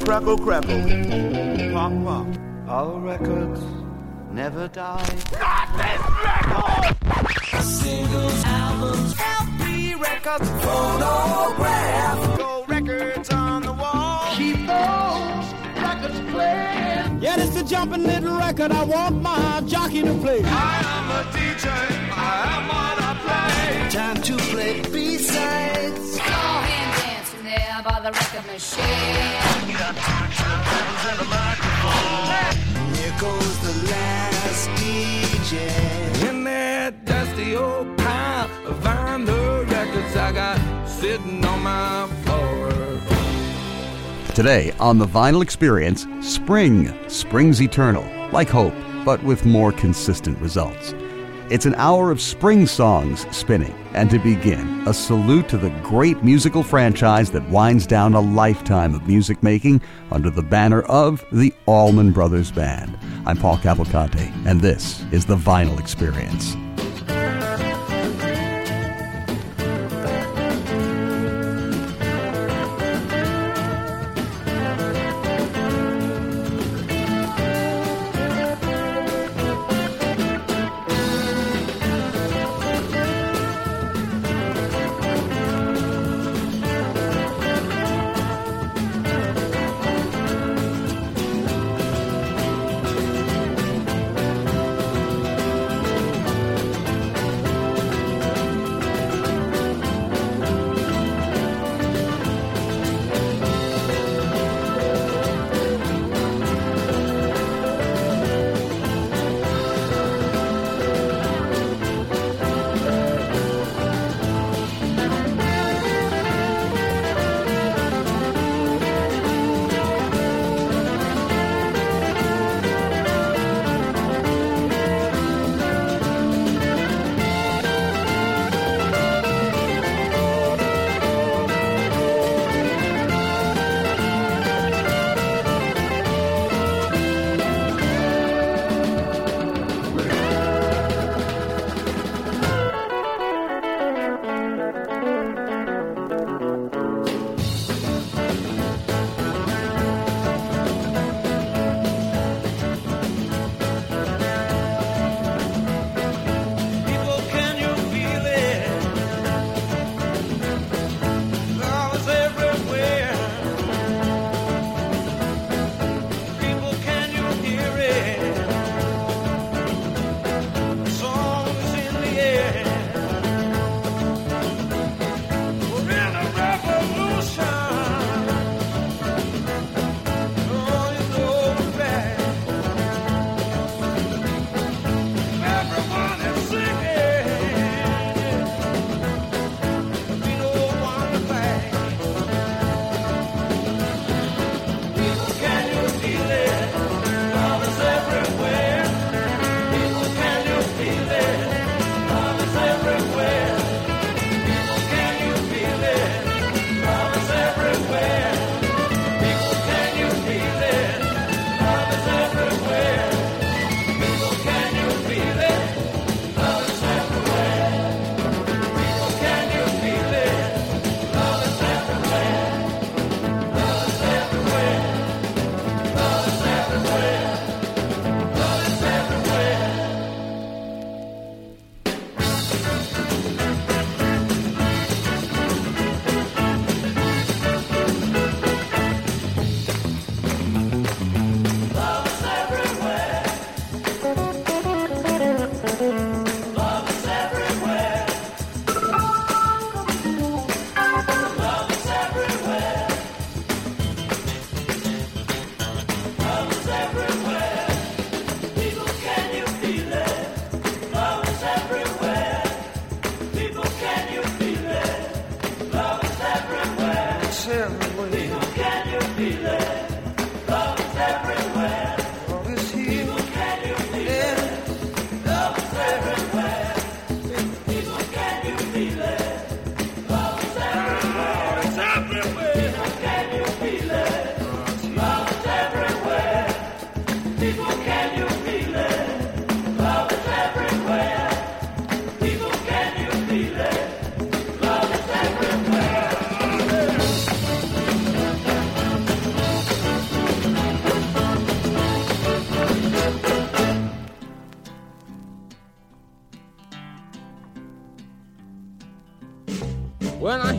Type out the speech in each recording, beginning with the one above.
crackle, crackle. Pop, pop. All records never die. Not this record! Singles, albums, LP records, phonograph. Gold records on the wall. Keep those records playing. Yeah, it's a jumping little record. I want my jockey to play. I am a DJ. I am what I play. Time to play B-sides. Go and dancing there by the record machine. Got two turntables and a microphone. Here goes the last DJ. In that dusty old pile of vinyl records I got sitting on my floor. Today on The Vinyl Experience, spring. Spring's eternal, like hope, but with more consistent results. It's an hour of spring songs spinning, and to begin, a salute to the great musical franchise that winds down a lifetime of music making under the banner of the Allman Brothers Band. I'm Paul Cavalcante, and this is The Vinyl Experience.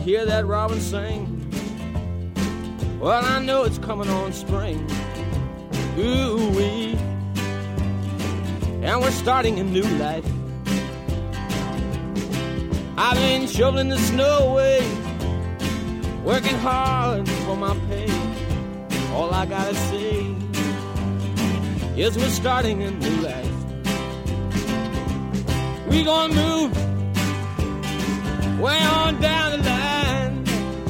hear that robin sing, well, I know it's coming on spring. Ooh-wee. And we're starting a new life. I've been shoveling the snow away, working hard for my pay. All I gotta say is we're starting a new life. We gonna move way on down the line.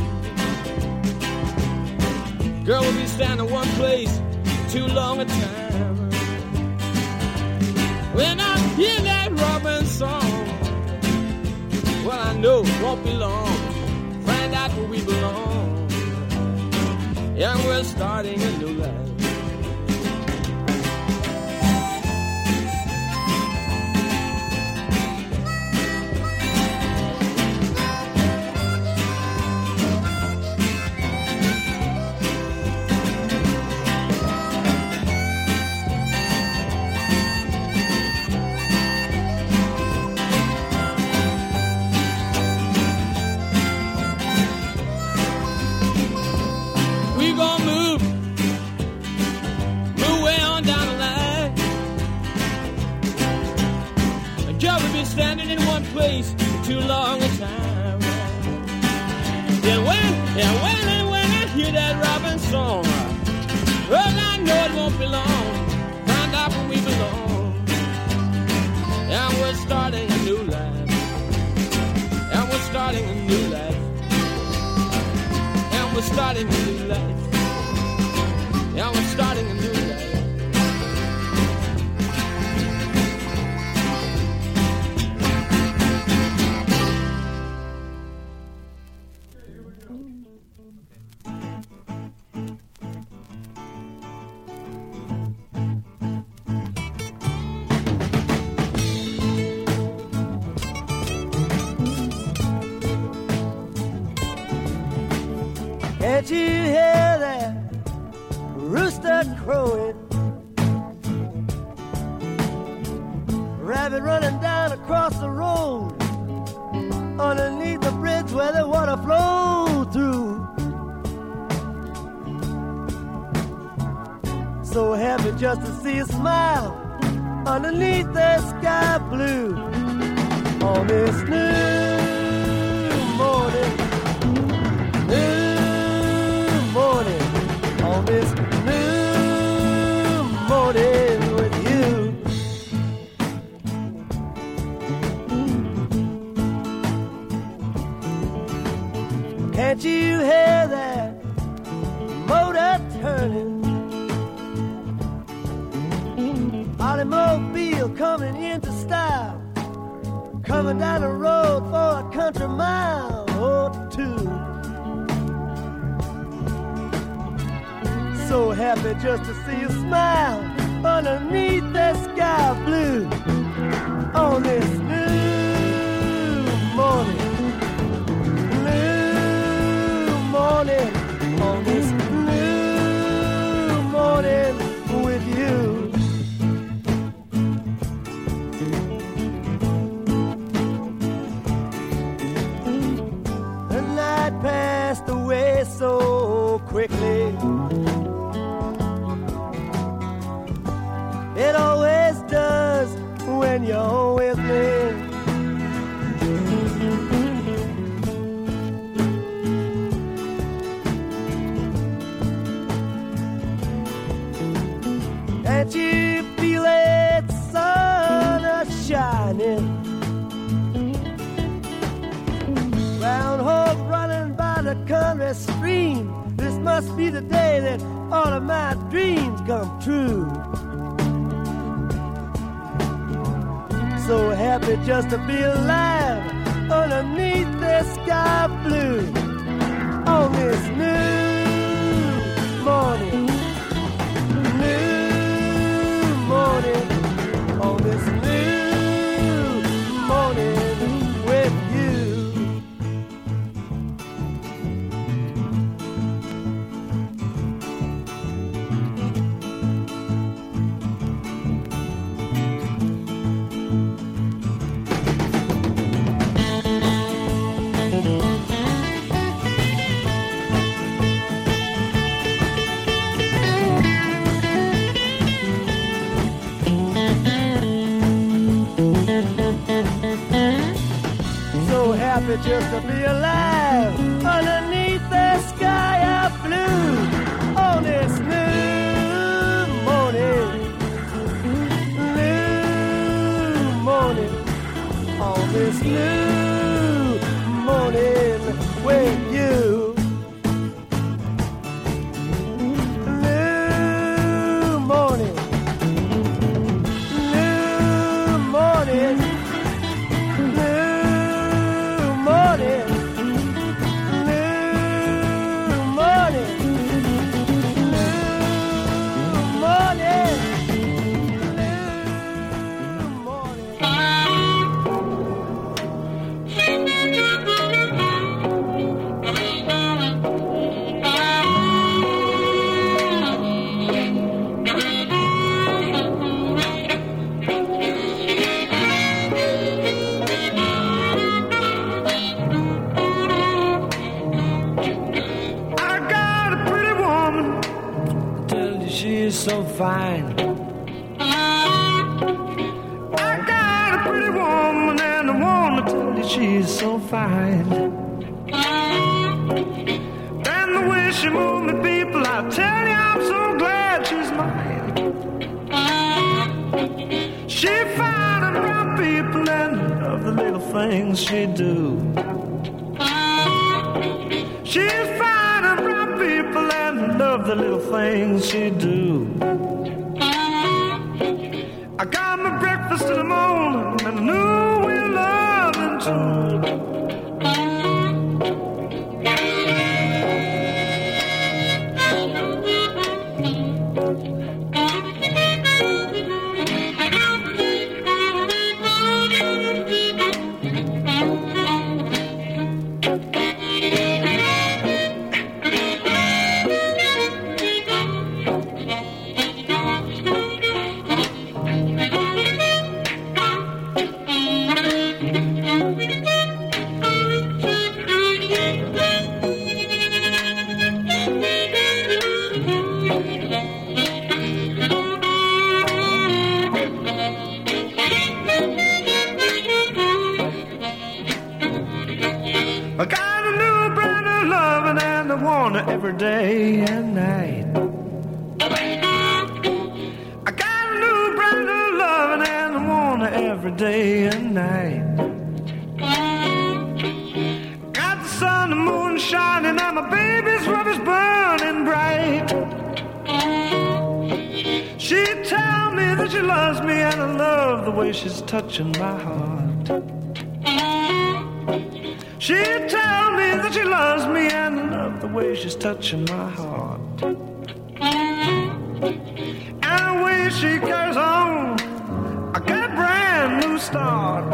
Girl, we'll be standing one place too long a time. When I hear that robin song, well, I know it won't be long. Find out where we belong. Yeah, we're starting a new life. Standing in one place too long a time. And when I hear that robin song, well, I know it won't be long. Find out where we belong. And we're starting a new life. And we're starting a new life. And we're starting a new life. And we're starting a new life. Can't you hear that rooster crowing? Rabbit running down across the road, underneath the bridge where the water flows through. So happy just to see a smile underneath the sky blue on this new morning. Morning, on this new morning with you. Can't you hear that motor turning? Automobile coming into style, coming down the road for a country mile or two. So happy just to see you smile underneath that sky blue on this new morning, on this new morning with you. The night passed away so quickly. It always does when you're with me. Can't you feel it, sun is shining? Round hog running by the country stream. This must be the day that all of my dreams come true. So happy just to be alive underneath the sky blue on this new morning, on this new morning with you. just to be alive underneath the sky of blue on this new morning, on this new morning with you. New morning, new morning, new morning, new morning, new morning, new morning. I got a pretty woman, tell you she's so fine. I got a pretty woman and I wanna tell you she's so fine. And the way she moves me, people, I tell you I'm so glad she's mine. She fine and brown people and love the little things she do. She's fine and brown people and love the little things she do. I got my breakfast in the morning and I knew we loved them too. I got a new brand of loving and I want it every day and night. I got a new brand of loving and I want it every day and night. Got the sun, the moon shining and my baby's love is burning bright. She tell me that she loves me and I love the way she's touching my heart. She tell me that she loves me and I love the way she's touching my heart. And the way she carries on, I got a brand new start.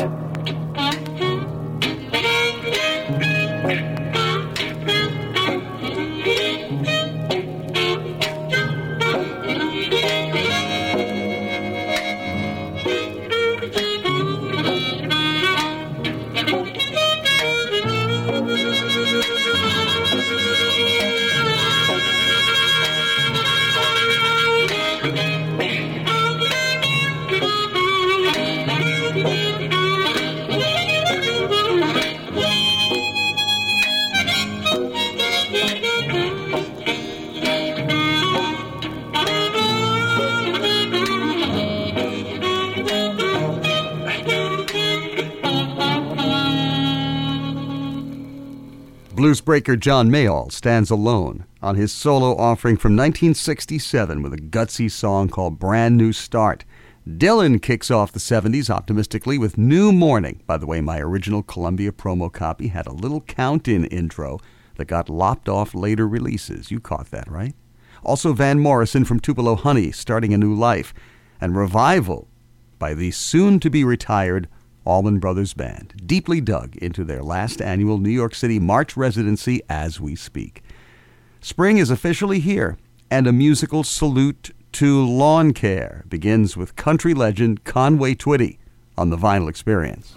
Bluesbreaker John Mayall stands alone on his solo offering from 1967 with a gutsy song called Brand New Start. Dylan kicks off the 70s optimistically with New Morning. By the way, my original Columbia promo copy had a little count-in intro that got lopped off later releases. You caught that, right? Also Van Morrison from Tupelo Honey, Starting a New Life, and Revival by the soon-to-be-retired Allman Brothers Band, deeply dug into their last annual New York City March residency as we speak. Spring is officially here, and a musical salute to lawn care begins with country legend Conway Twitty on the Vinyl Experience.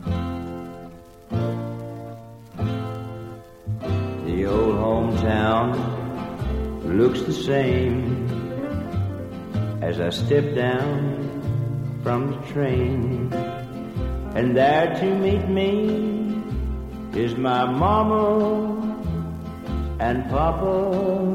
The old hometown looks the same as I step down from the train. And there to meet me is my mama and papa.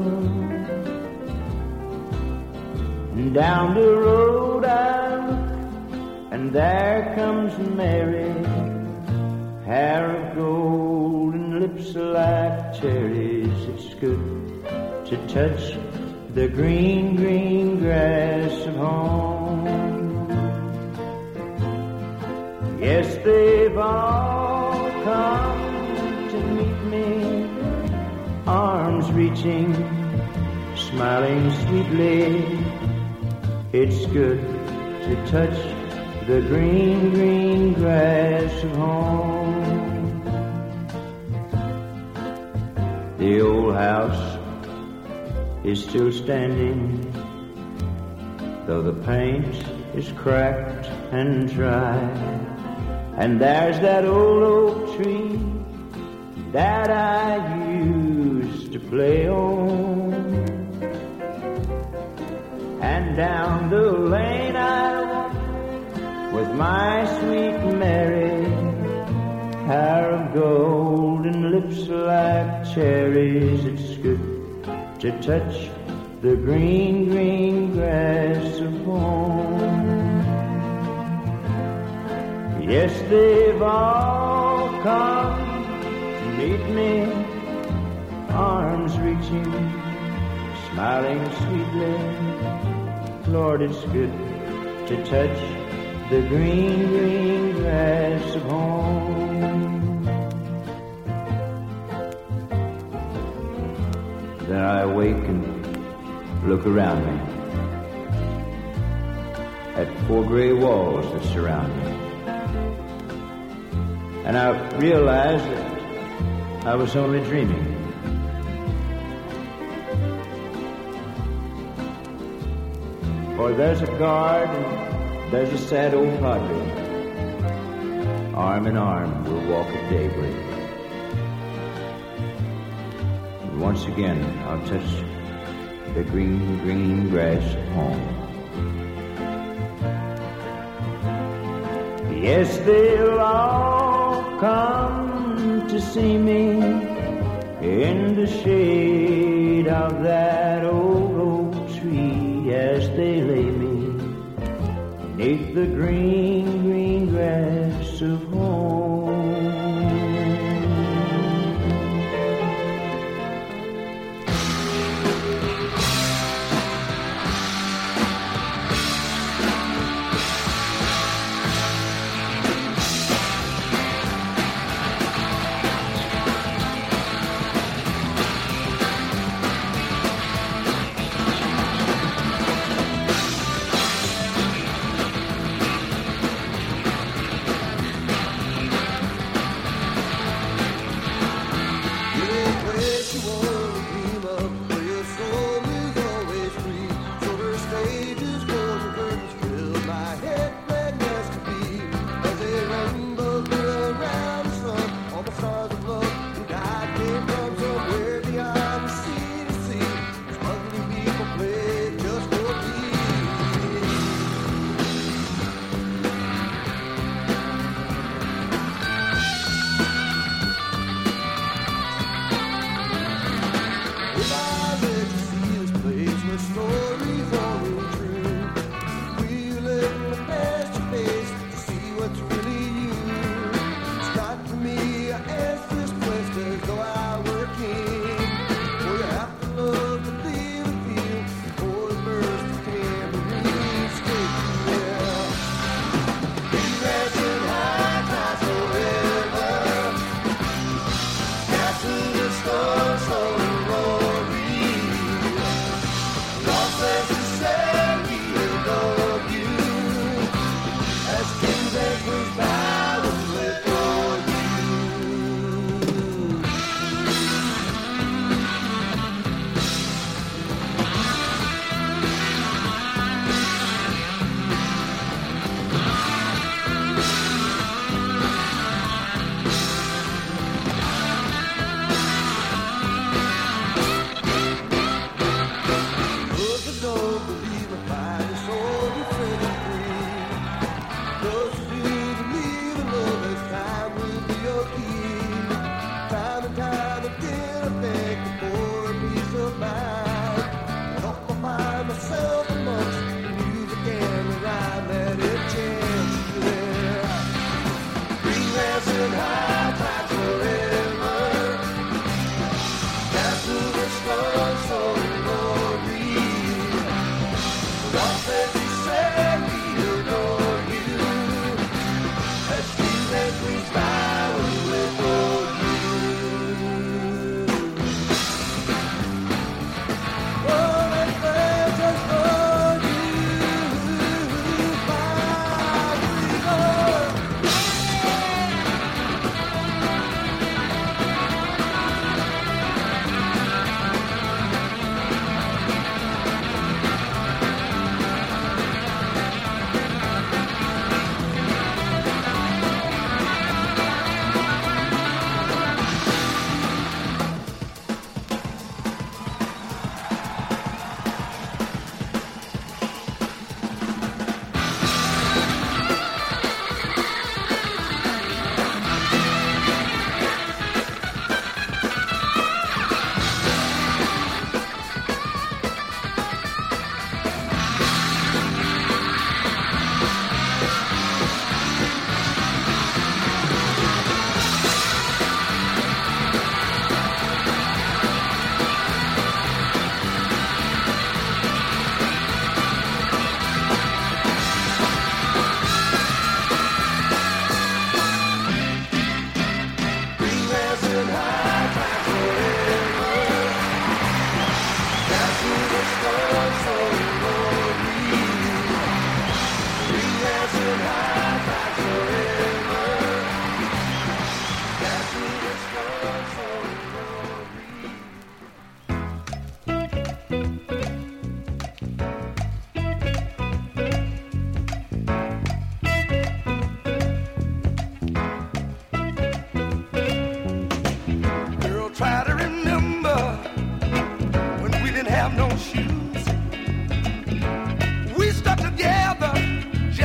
And down the road I look, and there comes Mary, hair of gold and lips like cherries. It's good to touch the green, green grass of home. Yes, they've all come to meet me, arms reaching, smiling sweetly. It's good to touch the green, green grass of home. The old house is still standing, though the paint is cracked and dry. And there's that old oak tree that I used to play on. And down the lane I walk with my sweet Mary, hair of gold and lips like cherries. It's good to touch the green, green grass of home. Yes, they've all come to meet me, arms reaching, smiling sweetly. Lord, it's good to touch the green, green grass of home. Then I awake and look around me at four gray walls that surround me. And I realized that I was only dreaming. For there's a guard and there's a sad old padre. Arm in arm we'll walk at daybreak. And once again I'll touch the green, green grass at home. Yes, they'll all come to see me in the shade of that old oak tree as they lay me beneath the green, green grass of home.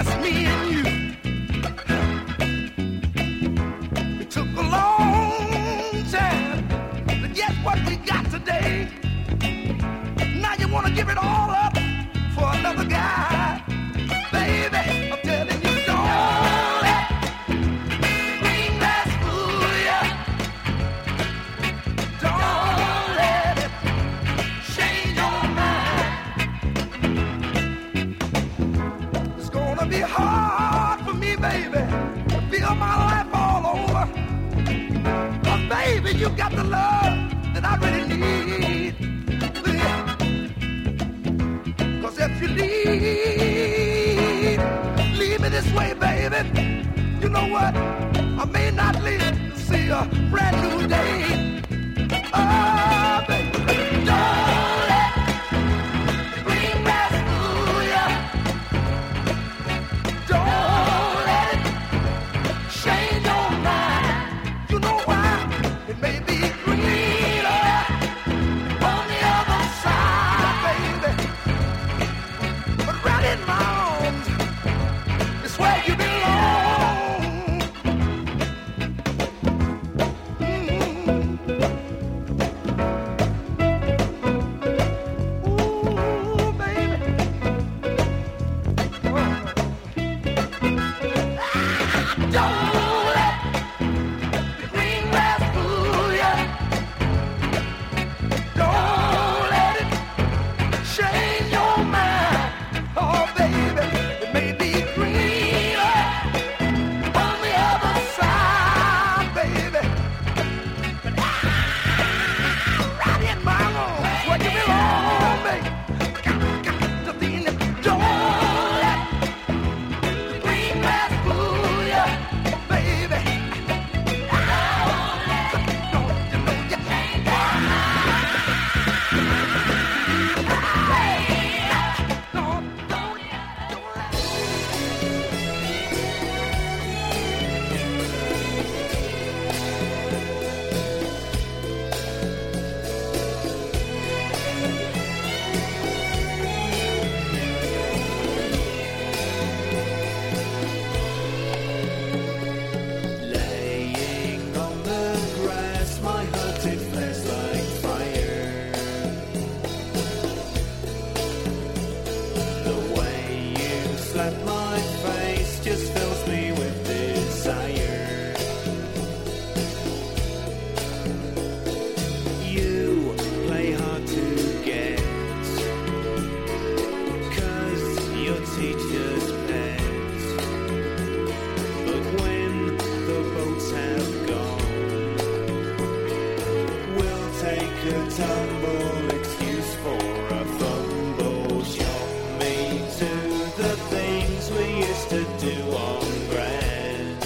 just me and you. It took a long time to get what we got today. Now you wanna give it all up for another guy. Baby, I'm telling you, don't let green grass fool ya. Don't let it change your mind. It's gonna be hard for me, baby, to feel my life all over. But baby, you got the love that I really need. Cause if you leave me this way, baby, you know what? I may not live to see a brand new day. Oh, baby, don't let the green grass fool ya. Don't let it change your mind. You know why? It may be greener on the other side, baby. But right in my arms is where you belong. Ooh, baby. Don't let the green grass fool ya. Don't let it change your mind. Oh, baby, it may be greener on the other side, baby. But right in my arms where you belong, baby. Got to be in it. Don't let the green grass fool ya, baby. Don't you know you can't Laying on the grass, my heart it flares like fire. The way you slap my face just fills me with desire. You play hard to get, 'cause you're teacher's pet. But when the boats have gone, we'll take a tumble, excuse for a fumble. Show me to the things we used to do on grass.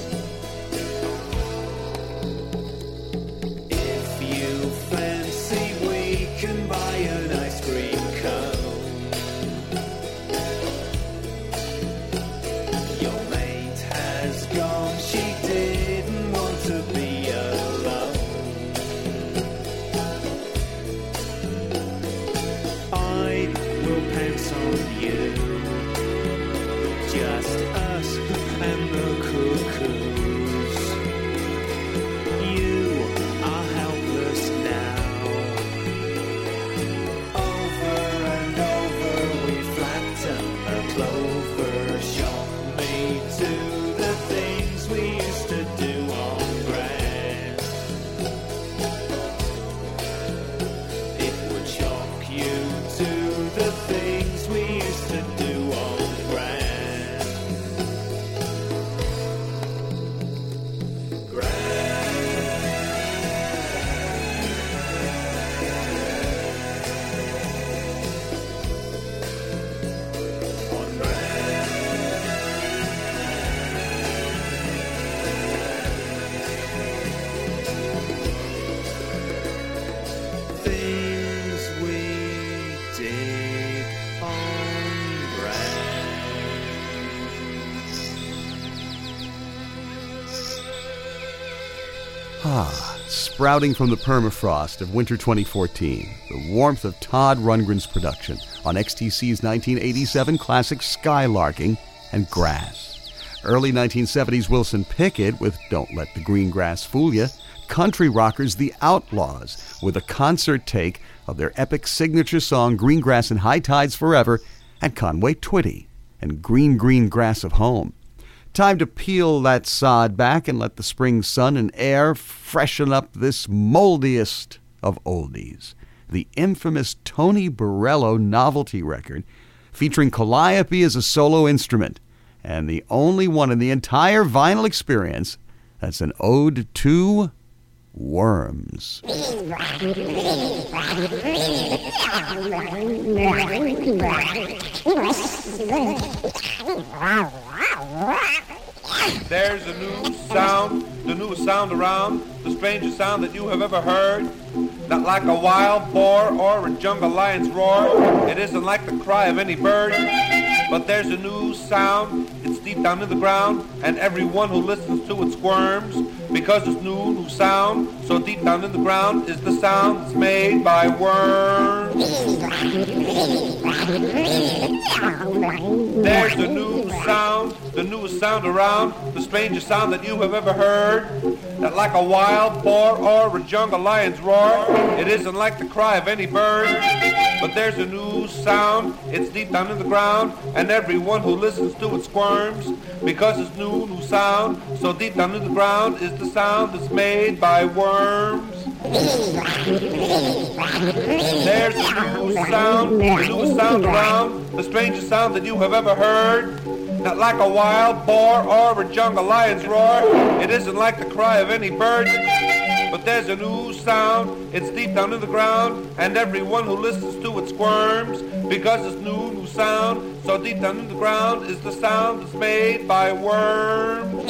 If you fancy, we can buy an ice cream cone. Your mate has gone, she didn't want to be alone. I will pounce on you, just us and the cuckoos. You are helpless now. Over and over we flatten a clover. Show me to the things we used to do on grass. It would shock you to the things we used to do on grass. On grass. Things we did on Ah, sprouting from the permafrost of winter 2014, the warmth of Todd Rundgren's production on XTC's 1987 classic Skylarking, and grass. Early 1970s Wilson Pickett with Don't Let the Green Grass Fool Ya. Country rockers The Outlaws with a concert take of their epic signature song Green Grass and High Tides Forever, and Conway Twitty and Green Green Grass of Home. Time to peel that sod back and let the spring sun and air freshen up this moldiest of oldies, the infamous Tony Borello novelty record featuring Calliope as a solo instrument, and the only one in the entire vinyl experience that's an ode to worms. There's a new sound, the newest sound around, the strangest sound that you have ever heard. Not like a wild boar or a jungle lion's roar. It isn't like the cry of any bird. But there's a new sound, it's deep down in the ground, and everyone who listens to it squirms. Because this new sound, so deep down in the ground, is the sound that's made by worms. There's a new sound, the newest sound around, the strangest sound that you have ever heard. Not like a wild boar or a jungle lion's roar. It isn't like the cry of any bird. But there's a new sound, it's deep down in the ground, and everyone who listens to it squirms. Because this new sound, so deep down in the ground, is the sound that's made by worms. There's a new sound, the newest sound around, the strangest sound that you have ever heard. Not like a wild boar or a jungle lion's roar. It isn't like the cry of any bird. But there's a new sound, it's deep down in the ground, and everyone who listens to it squirms. Because this new sound, so deep down in the ground, is the sound that's made by worms.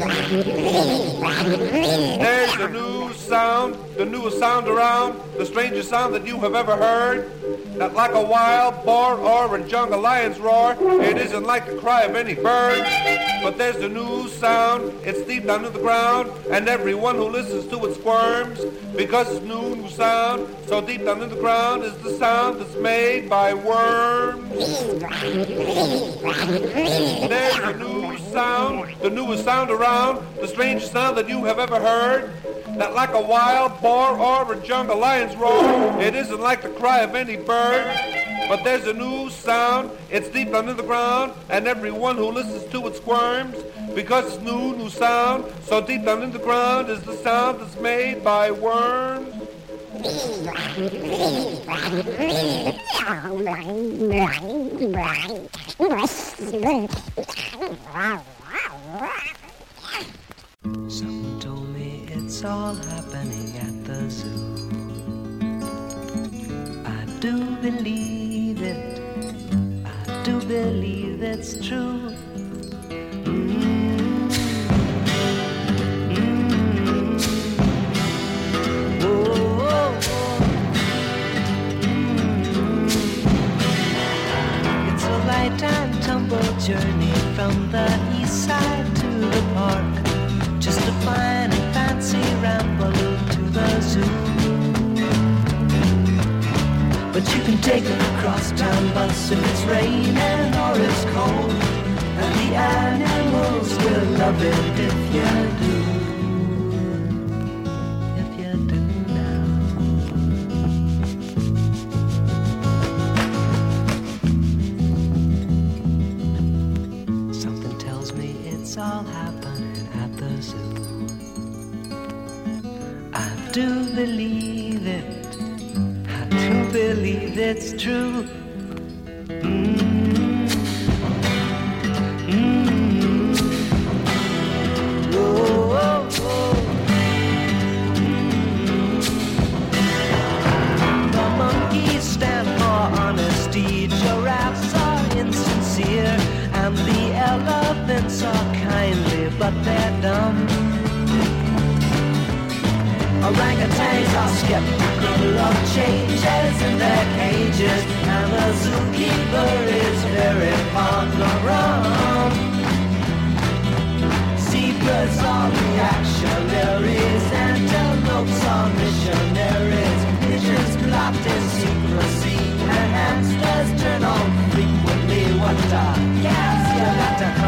There's a new sound, the newest sound around, the strangest sound that you have ever heard. Not like a wild boar or a jungle lion's roar. It isn't like the cry of any bird. But there's a new sound, it's deep down in the ground, and everyone who listens to it squirms. Because this new sound, so deep down in the ground, is the sound that's made by worms. There's a new sound, the newest sound around, the strangest sound that you have ever heard. Not like a wild boar or a jungle lion's roar. It isn't like the cry of any bird. But there's a new sound, it's deep down in the ground, and everyone who listens to it squirms. Because this new sound, so deep down in the ground, is the sound that's made by worms. Someone told me it's all happening at the zoo. I do believe it. I do believe it's true. It's a light and tumble journey from the east side to the park. Just a fine and fancy ramble to the zoo. But you can take a crosstown bus if it's raining or it's cold, and the animals will love it if you do. If you do now. Something tells me it's all happening at the zoo. I do believe it. I do believe it's true. The monkeys stand for honesty, giraffes are insincere, and the elephants are kindly, but they're dumb. Orangutans are skeptical of changes in their cages, and the zookeeper is very fond of rum. Zebras are reactionaries, antelopes are missionaries, pigeons plot in secrecy, and hamsters turn on frequently. What a gas you got to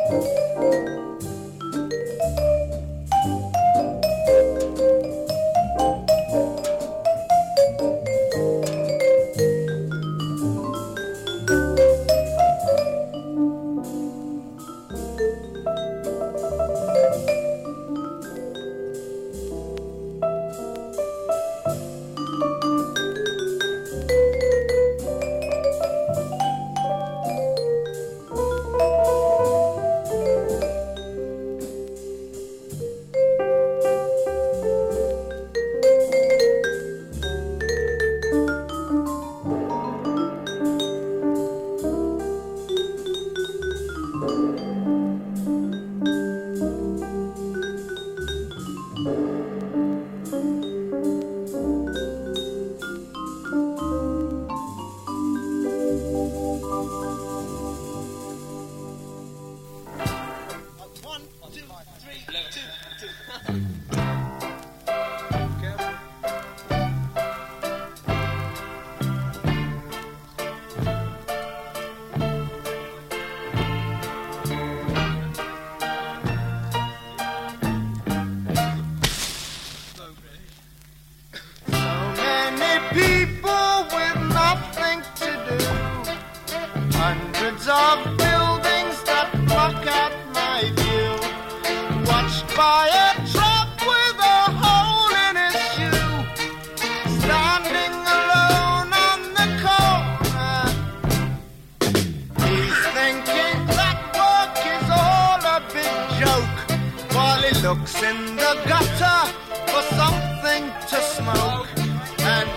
looks in the gutter for something to smoke. And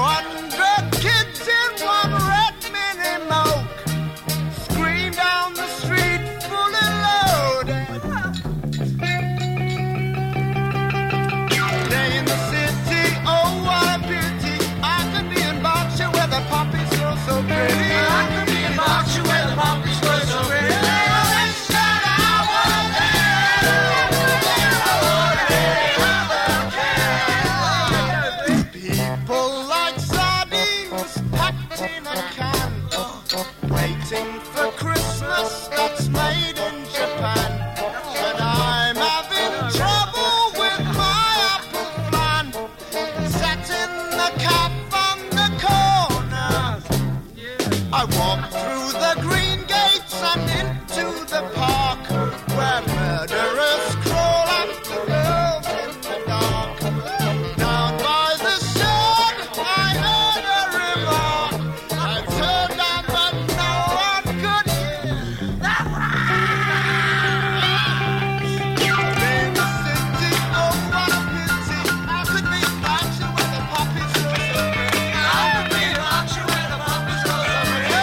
200 kids in one red mini moke scream down the street fully loaded. Day in the city, oh what a beauty. I could be in Berkshire where the poppies grow so pretty. I could be in Berkshire where the poppies grow so pretty. Waiting for Christmas that's made in Japan. And I'm having trouble with my apple flan. Sat in the cab on the corner. I walked through the green gates and into the park, where murderers crawl after girls in the dark. Down by the shed I heard a remark. I turned down but no one could hear. In the city, oh what a pity. I could be in Berkshire where the poppies grow so pretty. I could be in Berkshire where the poppies grow so pretty.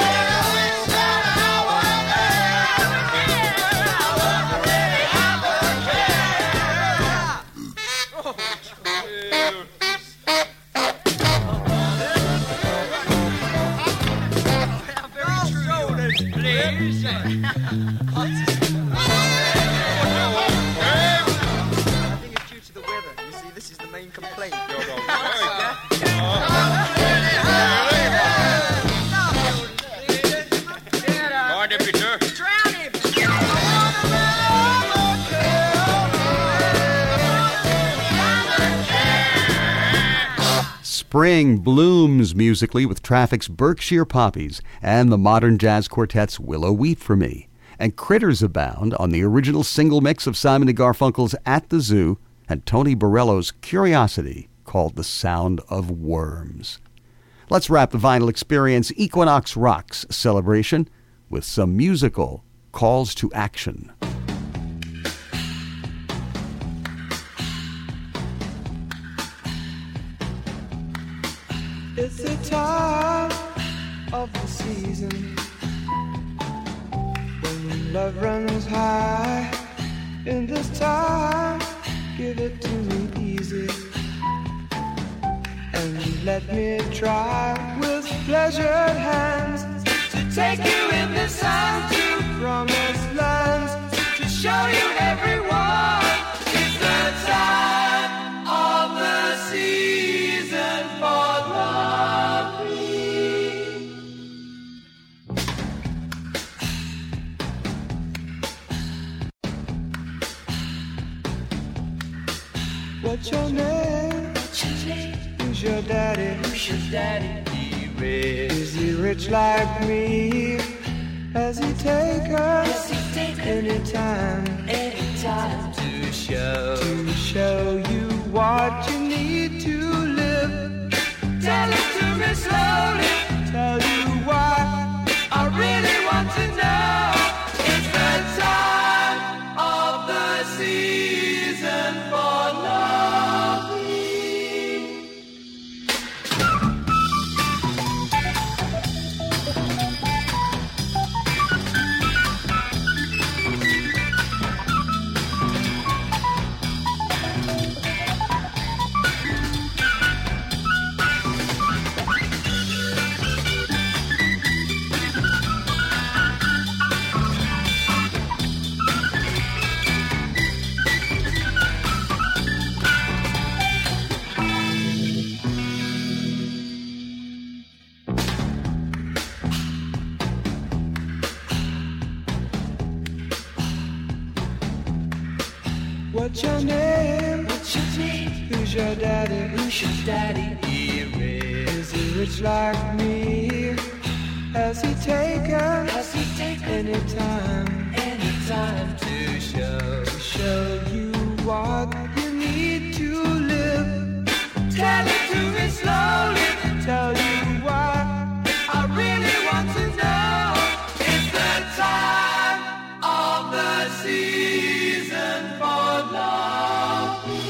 Spring blooms musically with Traffic's Berkshire Poppies and the modern jazz quartet's Willow Wheat for Me. And critters abound on the original single mix of Simon & Garfunkel's At the Zoo and Tony Borello's Curiosity called The Sound of Worms. Let's wrap the Vinyl Experience Equinox Rocks celebration with some musical calls to action. It's the time of the season when love runs high. In this time, give it to me easy and let me try with pleasured hands to take you in the sun to promised lands, to show you everyone. It's the time of the season for What's your name? Who's your daddy? He rich. Is he rich like me? Has he take us anytime to show you what you need to live? Tell it to me slowly. Tell you why I really want to know. It's the time of the season for loving. What's your name? Who's your daddy? He rich. Is he rich like me? Has he taken anytime to show you what you need to live? Tell it to me slowly. Tell you why I really want to know. It's the time of the season for loving.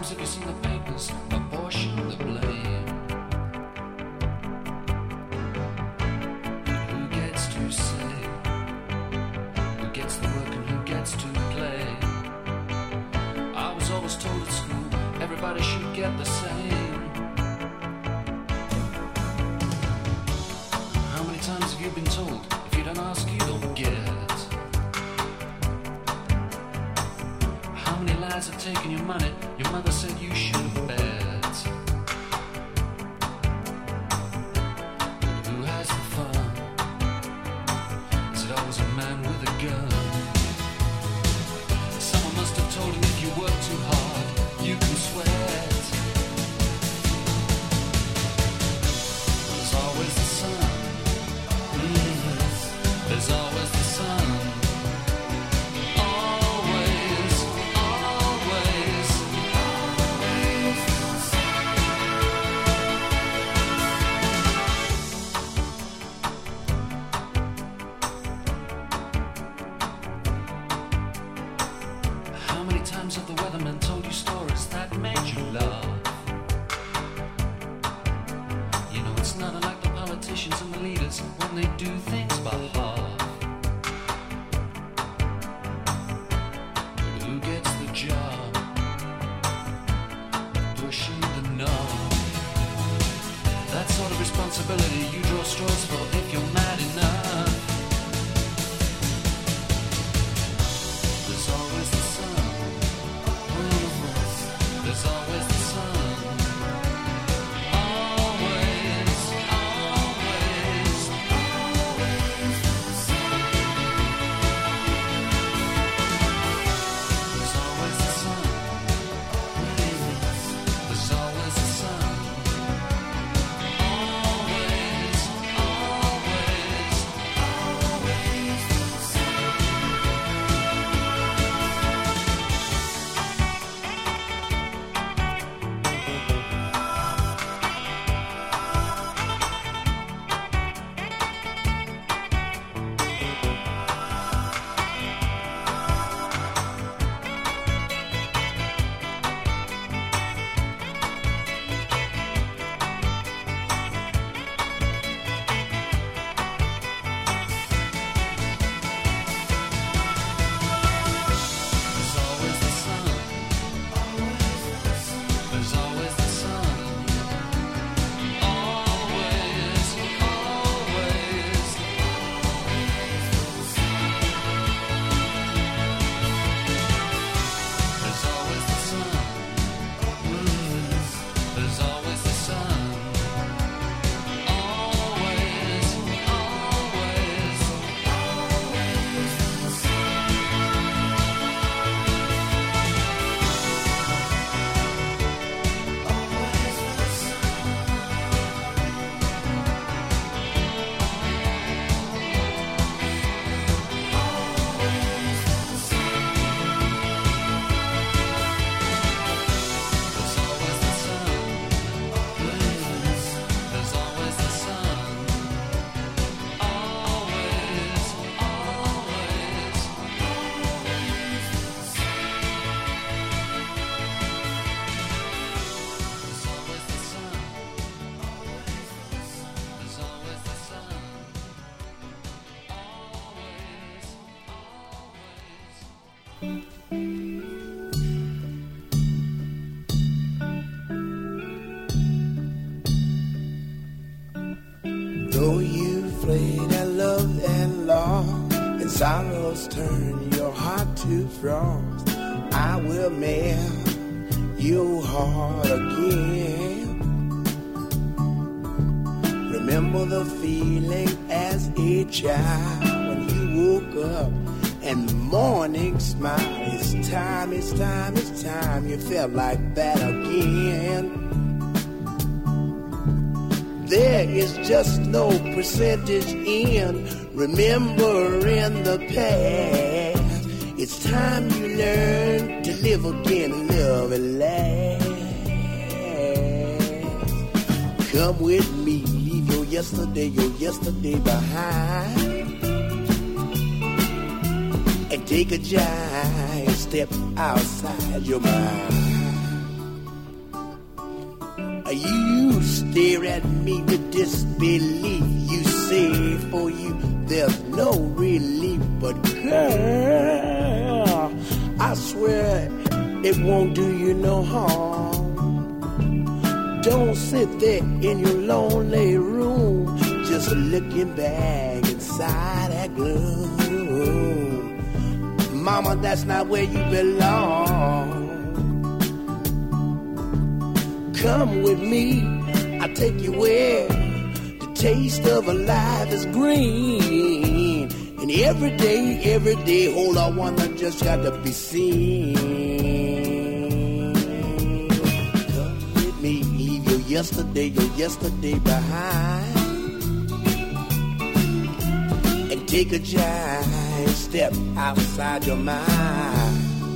times have you seen the papers apportion the blame? Who gets to say? Who gets the work and who gets to play? I was always told at school everybody should get the same. How many times have you been told if you don't ask you don't get? How many lies have taken your money? Your mother said you should bet. Who has the fun? Is it always a man with a gun? Someone must have told him if you work too hard, you can sweat. There's always the sun. There's always the sun. Always, always, always. How many times have the weathermen told you stories that made you laugh? You know it's not unlike the politicians and the leaders when they do things by half. Who gets the job? Pushing the knob. That sort of responsibility you draw straws for if you're mad enough. There's always the sun. There's always the sun. Always, always, always the sun. There's always the sun. There's always the sun. Always, always, always the sun. There's always the sun. There's always the sun. Always, always, always the sun. There's always the sun. There's always the sun. Always, always, always the sun. There's always the sun. There's always the sun. Always, always, always the sun. There's always the sun. There's always the sun. Always, always. Though you've played at love and law, and sorrows turn your heart to frost, I will melt your heart again. Remember the feeling as a child when you woke up and the morning smile. It's time, it's time, it's time. You felt like that again. There is just no percentage in remembering the past. It's time you learn to live again and love and last. Come with me, leave your yesterday behind, and take a giant step outside your mind. You stare at me with disbelief. You say for you there's no relief. But girl, I swear it won't do you no harm. Don't sit there in your lonely room, just looking back inside that gloom. Mama, that's not where you belong. Come with me, I'll take you where the taste of a life is green. And every day, hold on, one that just got to be seen. Come with me, leave your yesterday behind, and take a giant step outside your mind.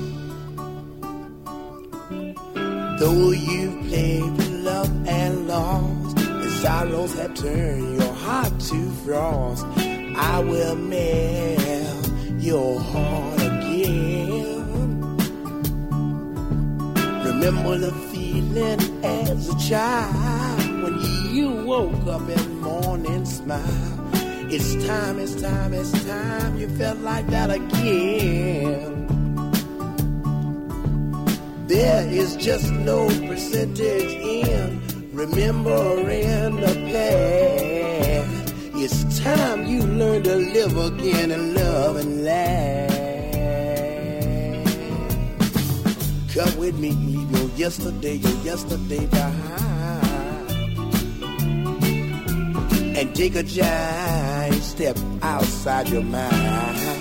Though you've played with love and lost, and sorrows have turned your heart to frost, I will melt your heart again. Remember the feeling as a child when you woke up in morning smile. It's time, you felt like that again. There is just no percentage in remembering the past. It's time you learn to live again and love and laugh. Come with me, leave your yesterday behind, and take a giant step outside your mind.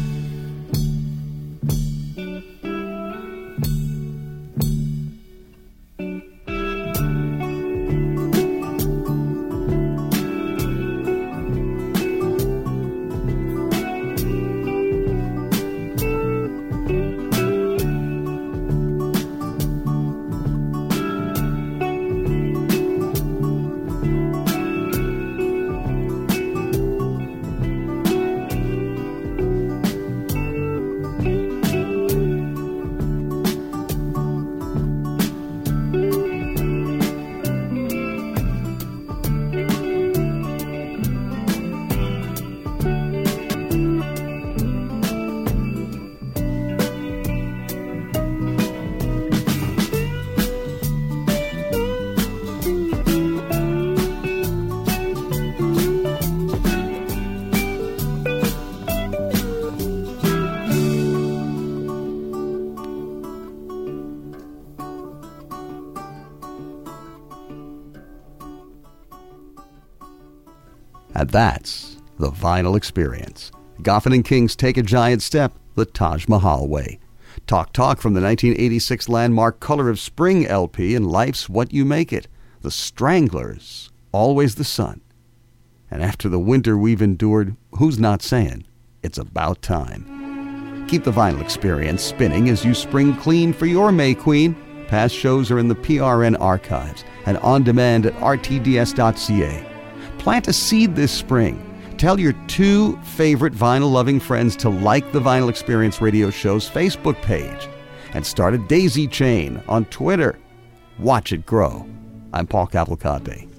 And that's the Vinyl Experience. Goffin and King's Take a Giant Step, the Taj Mahal Way. Talk from the 1986 landmark Color of Spring LP and Life's What You Make It. The Stranglers, Always the Sun. And after the winter we've endured, who's not saying it's about time? Keep the Vinyl Experience spinning as you spring clean for your May Queen. Past shows are in the PRN archives and on demand at rtds.ca. Plant a seed this spring. Tell your 2 favorite vinyl-loving friends to like the Vinyl Experience radio show's Facebook page and start a daisy chain on Twitter. Watch it grow. I'm Paul Cavalcante.